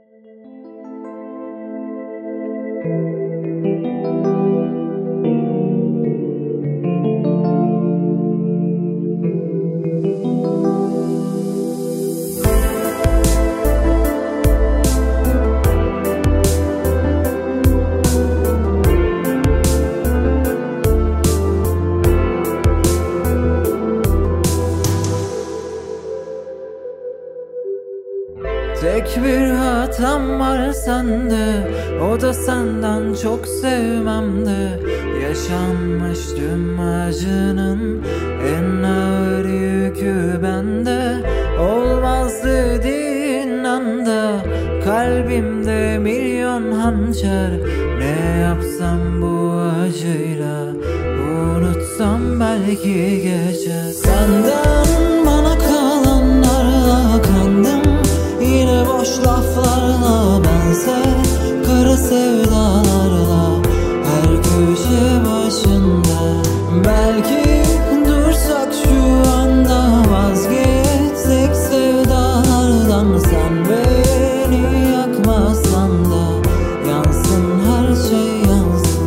Tek bir hatam var sende, o da senden çok sevmemde. Yaşanmış tüm acının en ağır yükü bende. Olmaz dediğin anda kalbimde milyon hançer. Ne yapsam bu acıyla, unutsam belki geçer. Senden bana kalanlarla kandım, yine boş laflarla bense, kara sevdalarla her köşe başında. Belki dursak şu anda, vazgeçsek sevdalardan. Sen beni yakmasan da yansın, her şey yansın.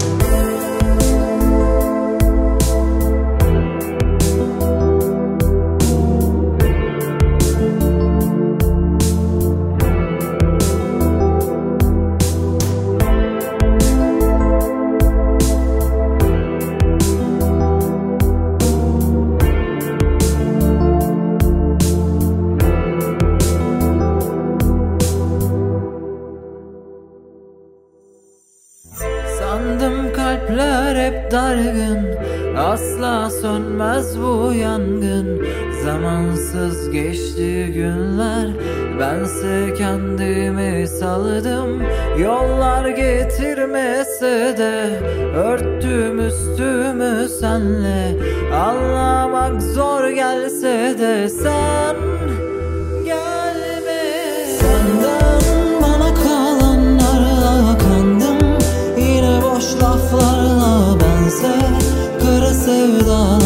Sandım kalpler hep dargın, asla sönmez bu yangın. Zamansız geçti günler, bense kendimi saldım. Yollar getirmese de örttüm üstümü senle. Anlamak zor gelse de sen gelme. Senden bana kalanlarla kandım, yine boş laflarla bense, kara sevdalarla